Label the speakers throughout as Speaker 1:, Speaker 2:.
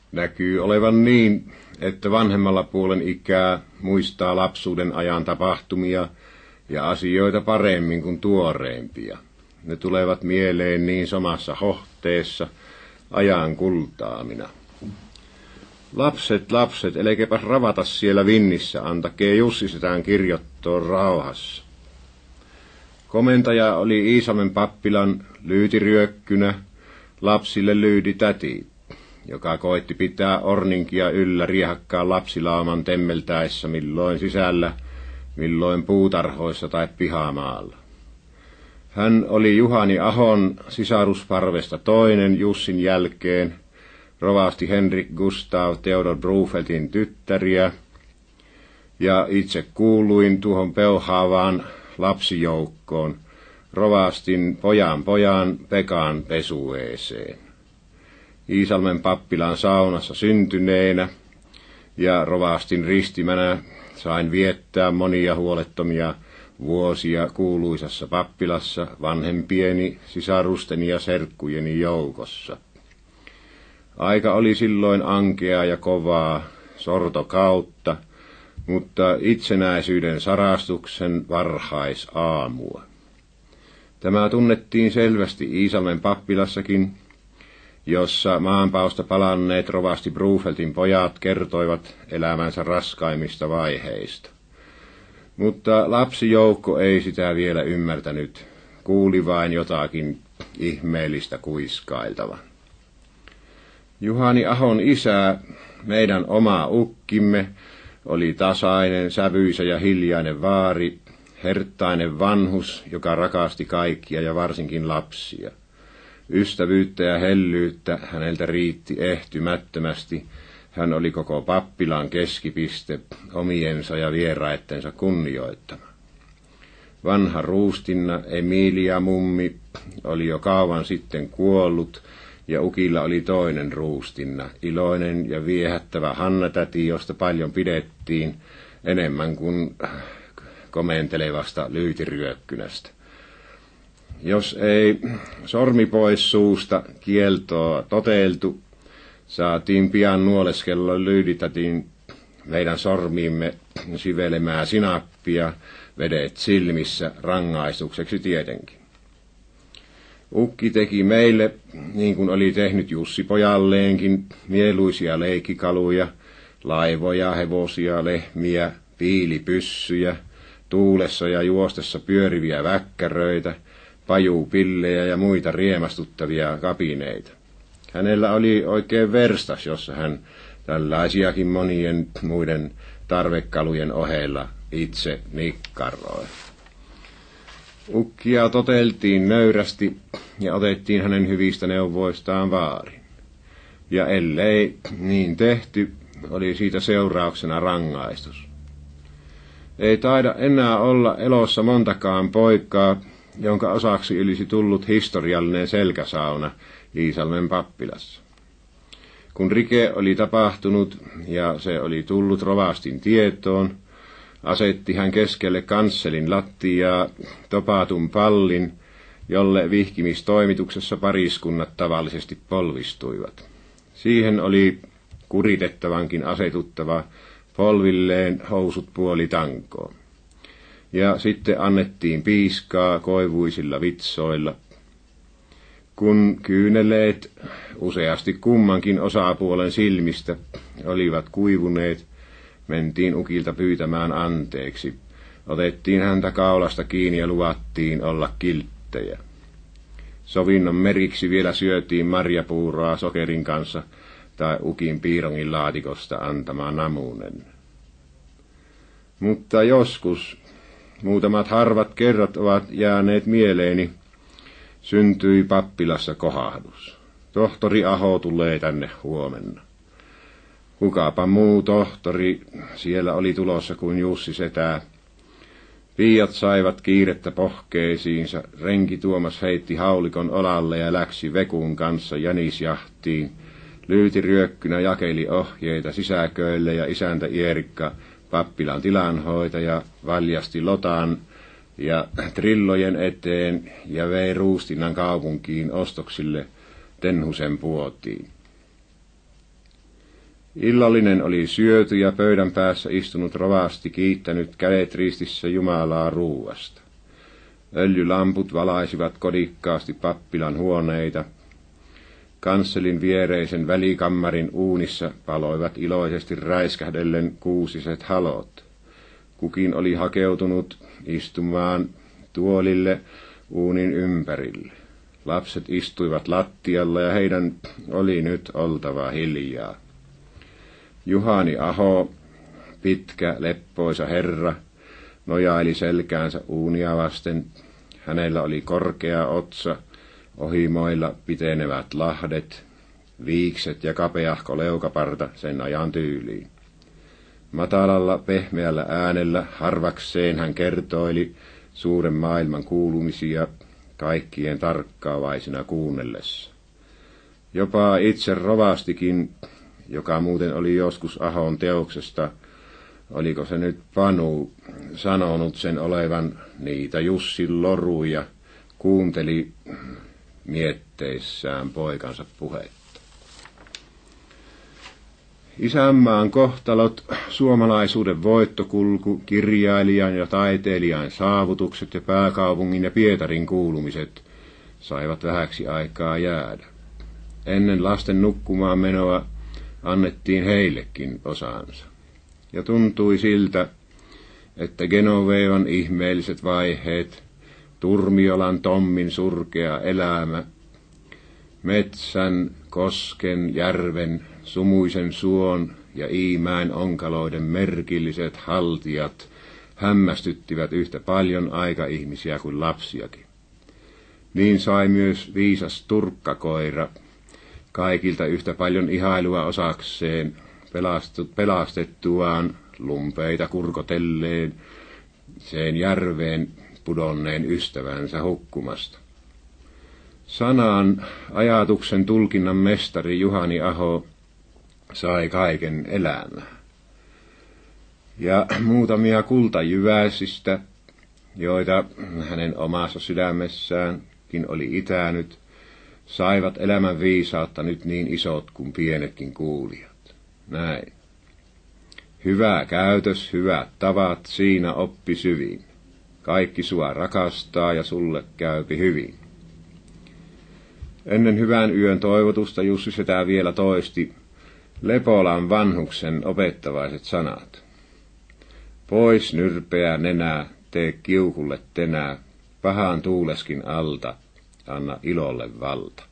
Speaker 1: Näkyy olevan niin, että vanhemmalla puolen ikää muistaa lapsuuden ajan tapahtumia ja asioita paremmin kuin tuoreempia. Ne tulevat mieleen niin samassa hohteessa, ajan kultaamina. Lapset, lapset, älkääpäs ravata siellä vinnissä, antakee Jussi setään kirjoittaa rauhassa. Komentaja oli Iisalmen pappilan lyytiryökkynä, lapsille lyyditäti, joka koitti pitää orninkia yllä riehakkaan lapsilauman temmeltäessä milloin sisällä, milloin puutarhoissa tai pihamaalla. Hän oli Juhani Ahon sisarusparvesta toinen Jussin jälkeen, rovasti Henrik Gustav Theodor Brufeltin tyttäriä, ja itse kuuluin tuohon peuhaavaan lapsijoukkoon, rovastin pojan Pekan pesueeseen. Iisalmen pappilan saunassa syntyneenä ja rovastin ristimänä sain viettää monia huolettomia vuosia kuuluisassa pappilassa vanhempieni, sisarusteni ja serkkujeni joukossa. Aika oli silloin ankea ja kovaa, sortokautta, mutta itsenäisyyden sarastuksen varhaisaamua. Tämä tunnettiin selvästi Iisalmen pappilassakin, jossa maanpaosta palanneet rovasti Brufeltin pojat kertoivat elämänsä raskaimmista vaiheista. Mutta lapsijoukko ei sitä vielä ymmärtänyt, kuuli vain jotakin ihmeellistä kuiskailtavan. Juhani Ahon isä, meidän oma ukkimme, oli tasainen, sävyisä ja hiljainen vaari, herttainen vanhus, joka rakasti kaikkia ja varsinkin lapsia. Ystävyyttä ja hellyyttä häneltä riitti ehtymättömästi. Hän oli koko pappilan keskipiste, omiensa ja vieraittensa kunnioittama. Vanha ruustinna Emilia mummi oli jo kauan sitten kuollut, ja ukilla oli toinen ruustinna, iloinen ja viehättävä Hanna-täti, josta paljon pidettiin, enemmän kuin komentelevasta lyytiryökkynästä. Jos ei sormi pois suusta kieltoa toteiltu, saatiin pian nuoleskella lyyditätin meidän sormiimme sivelemää sinappia, vedet silmissä, rangaistukseksi tietenkin. Ukki teki meille, niin kuin oli tehnyt Jussi pojalleenkin, mieluisia leikkikaluja, laivoja, hevosia, lehmiä, piilipyssyjä, tuulessa ja juostessa pyöriviä väkkäröitä, pajupillejä ja muita riemastuttavia kapineita. Hänellä oli oikein verstas, jossa hän tällaisiakin monien muiden tarvekalujen ohella itse nikkaroi. Ukkia toteltiin nöyrästi ja otettiin hänen hyvistä neuvoistaan vaarin. Ja ellei niin tehty, oli siitä seurauksena rangaistus. Ei taida enää olla elossa montakaan poikaa, jonka osaksi olisi tullut historiallinen selkäsauna Iisalmen pappilassa. Kun rike oli tapahtunut ja se oli tullut rovastin tietoon, asetti hän keskelle kansselin lattiaa topatun pallin, jolle vihkimistoimituksessa pariskunnat tavallisesti polvistuivat. Siihen oli kuritettavankin asetuttava polvilleen housut puolitankoon. Ja sitten annettiin piiskaa koivuisilla vitsoilla. Kun kyyneleet useasti kummankin osapuolen silmistä olivat kuivuneet, mentiin ukilta pyytämään anteeksi. Otettiin häntä kaulasta kiinni ja luvattiin olla kilttejä. Sovinnon meriksi vielä syötiin marjapuuroa sokerin kanssa tai ukin piirongin laatikosta antama namunen. Mutta joskus, muutamat harvat kerrat ovat jääneet mieleeni, syntyi pappilassa kohahdus. Tohtori Aho tulee tänne huomenna. Kukapa muu tohtori siellä oli tulossa kuin Jussi setää. Piiat saivat kiirettä pohkeisiinsa, renki Tuomas heitti haulikon olalle ja läksi Vekun kanssa jänisjahtiin. Lyytiryökkynä jakeli ohjeita sisäköille ja isäntä Ierikka, pappilan tilanhoitaja, valjasti lotaan ja trillojen eteen ja vei ruustinnan kaupunkiin ostoksille Tenhusen puotiin. Illallinen oli syöty ja pöydän päässä istunut rovasti kiittänyt kädet ristissä Jumalaa ruuasta. Öljylamput valaisivat kodikkaasti pappilan huoneita. Kansselin viereisen välikammarin uunissa paloivat iloisesti räiskähdellen kuusiset halot. Kukin oli hakeutunut istumaan tuolille uunin ympärille. Lapset istuivat lattialla ja heidän oli nyt oltava hiljaa. Juhani Aho, pitkä, leppoisa herra, nojaili selkäänsä uunia vasten. Hänellä oli korkea otsa, ohimoilla pitenevät lahdet, viikset ja kapeahko leukaparta sen ajan tyyliin. Matalalla pehmeällä äänellä harvakseen hän kertoili suuren maailman kuulumisia kaikkien tarkkaavaisina kuunnellessa. Jopa itse rovastikin, joka muuten oli joskus Ahon teoksesta, oliko se nyt Panu, sanonut sen olevan niitä Jussin loruja, kuunteli mietteissään poikansa puhetta. Isänmaan kohtalot, suomalaisuuden voittokulku, kirjailijan ja taiteilijan saavutukset ja pääkaupungin ja Pietarin kuulumiset saivat vähäksi aikaa jäädä. Ennen lasten nukkumaan menoa annettiin heillekin osansa. Ja tuntui siltä, että Genovevan ihmeelliset vaiheet, Turmiolan Tommin surkea elämä, metsän, kosken, järven, sumuisen suon ja Iimäen onkaloiden merkilliset haltijat hämmästyttivät yhtä paljon aikaihmisiä kuin lapsiakin. Niin sai myös viisas turkkakoira kaikilta yhtä paljon ihailua osakseen pelastettuaan lumpeita kurkotelleen sen järveen pudonneen ystävänsä hukkumasta. Sanan, ajatuksen tulkinnan mestari Juhani Aho sai kaiken elämää. Ja muutamia kultajyväisistä, joita hänen omassa sydämessäänkin oli itänyt, saivat elämän viisautta nyt niin isot kuin pienetkin kuulijat. Näin. Hyvä käytös, hyvät tavat, siinä oppi syvin. Kaikki sua rakastaa ja sulle käypi hyvin. Ennen hyvän yön toivotusta Jussi Setä vielä toisti Lepolan vanhuksen opettavaiset sanat. Pois nyrpeä nenää, tee kiukulle tenää, pahan tuuleskin alta, anna ilolle valta.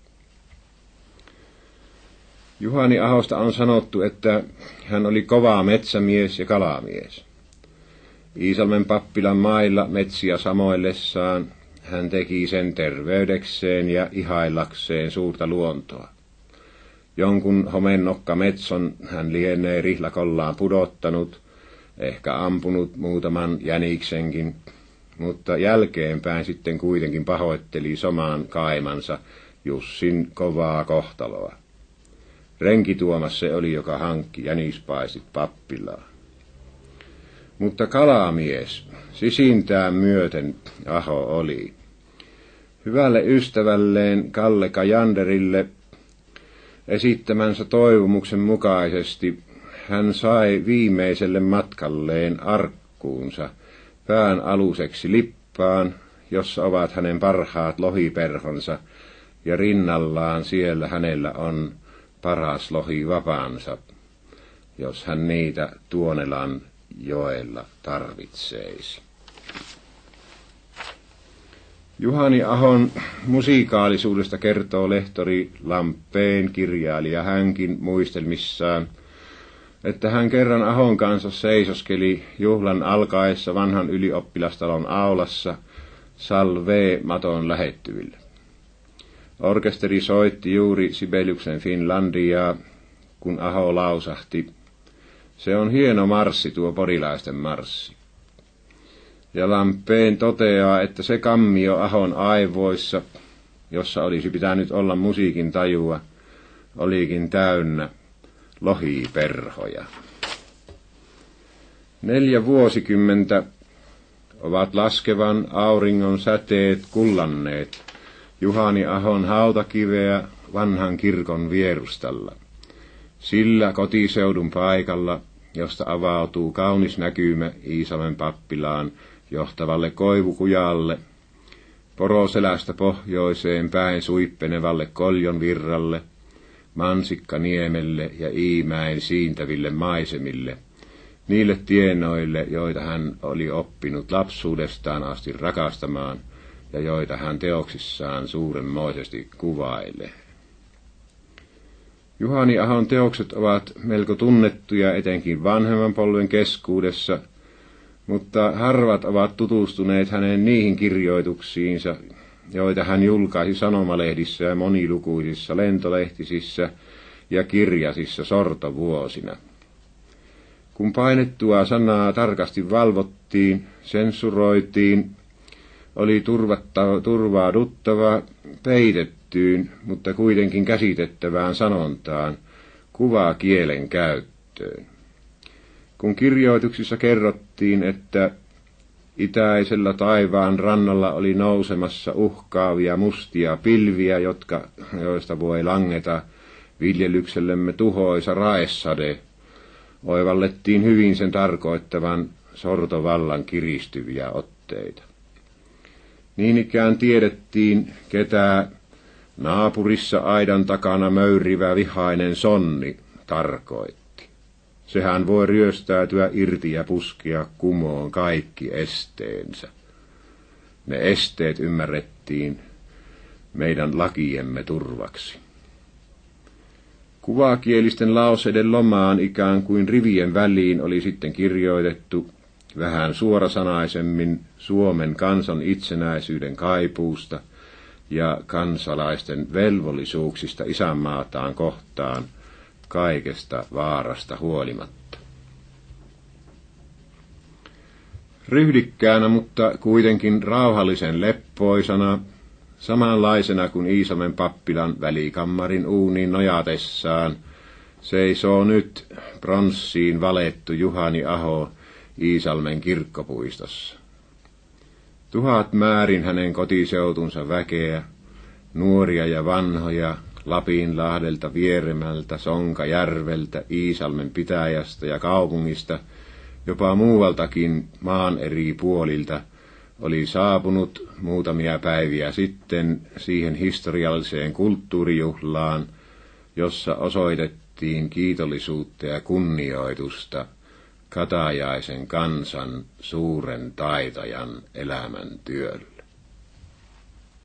Speaker 1: Juhani Ahosta on sanottu, että hän oli kova metsämies ja kalamies. Iisalmen pappilan mailla metsiä samoillessaan hän teki sen terveydekseen ja ihaillakseen suurta luontoa. Jonkun homennokka metson hän lienee rihlakollaan pudottanut, ehkä ampunut muutaman jäniksenkin, mutta jälkeenpäin sitten kuitenkin pahoitteli somaan kaimansa Jussin kovaa kohtaloa. Renki Tuomas se oli, joka hankki jänispaistit pappilaan. Mutta kalamies, sisintään myöten Aho oli. Hyvälle ystävälleen Kalle Kajanderille esittämänsä toivomuksen mukaisesti hän sai viimeiselle matkalleen arkkuunsa pään aluseksi lippaan, jossa ovat hänen parhaat lohiperhonsa, ja rinnallaan siellä hänellä on paras lohivapansa, jos hän niitä Tuonelan joella tarvitseisi. Juhani Ahon musiikaalisuudesta kertoo lehtori Lamppeen kirjailija hänkin muistelmissaan, että hän kerran Ahon kanssa seisoskeli juhlan alkaessa vanhan ylioppilastalon aulassa Salve-maton lähettyvillä. Orkesteri soitti juuri Sibeliuksen Finlandiaa, kun Aho lausahti, se on hieno marssi tuo porilaisten marssi. Ja Lamppeen toteaa, että se kammio Ahon aivoissa, jossa olisi pitänyt olla musiikin tajua, olikin täynnä lohiperhoja. 4 vuosikymmentä ovat laskevan auringon säteet kullanneet Juhani Ahon hautakiveä vanhan kirkon vierustalla. Sillä kotiseudun paikalla, josta avautuu kaunis näkymä Iisalmen pappilaan johtavalle Koivukujalle, Poroselästä pohjoiseen päin suippenevalle Koljon virralle, Mansikkaniemelle ja Iimäen siintäville maisemille, niille tienoille, joita hän oli oppinut lapsuudestaan asti rakastamaan ja joita hän teoksissaan suurenmoisesti kuvailee. Juhani Ahon teokset ovat melko tunnettuja etenkin vanhemman polven keskuudessa, mutta harvat ovat tutustuneet hänen niihin kirjoituksiinsa, joita hän julkaisi sanomalehdissä ja monilukuisissa lentolehtisissä ja kirjasissa sortovuosina. Kun painettua sanaa tarkasti valvottiin, sensuroitiin, oli turvauduttava peitettyyn, mutta kuitenkin käsitettävään sanontaan, kuvakielen käyttöön. Kun kirjoituksissa kerrottiin, että itäisellä taivaan rannalla oli nousemassa uhkaavia mustia pilviä, joista voi langeta viljelyksellemme tuhoisa raesade, oivallettiin hyvin sen tarkoittavan sortovallan kiristyviä otteita. Niin ikään tiedettiin, ketä naapurissa aidan takana möyrivä vihainen sonni tarkoitti. Sehän voi ryöstäytyä irti ja puskea kumoon kaikki esteensä. Ne esteet ymmärrettiin meidän lakiemme turvaksi. Kuvakielisten lauseiden lomaan ikään kuin rivien väliin oli sitten kirjoitettu vähän suorasanaisemmin Suomen kansan itsenäisyyden kaipuusta ja kansalaisten velvollisuuksista isänmaataan kohtaan kaikesta vaarasta huolimatta. Ryhdikkäänä, mutta kuitenkin rauhallisen leppoisana, samanlaisena kuin Iisalmen pappilan välikammarin uuniin nojatessaan, seisoo nyt pronssiin valettu Juhani Aho Iisalmen kirkkopuistossa. 1000 määrin hänen kotiseutunsa väkeä, nuoria ja vanhoja, Lapinlahdelta, Vieremältä, Sonkajärveltä, Iisalmen pitäjästä ja kaupungista, jopa muualtakin maan eri puolilta, oli saapunut muutamia päiviä sitten siihen historialliseen kulttuurijuhlaan, jossa osoitettiin kiitollisuutta ja kunnioitusta katajaisen kansan suuren taitajan elämäntyölle.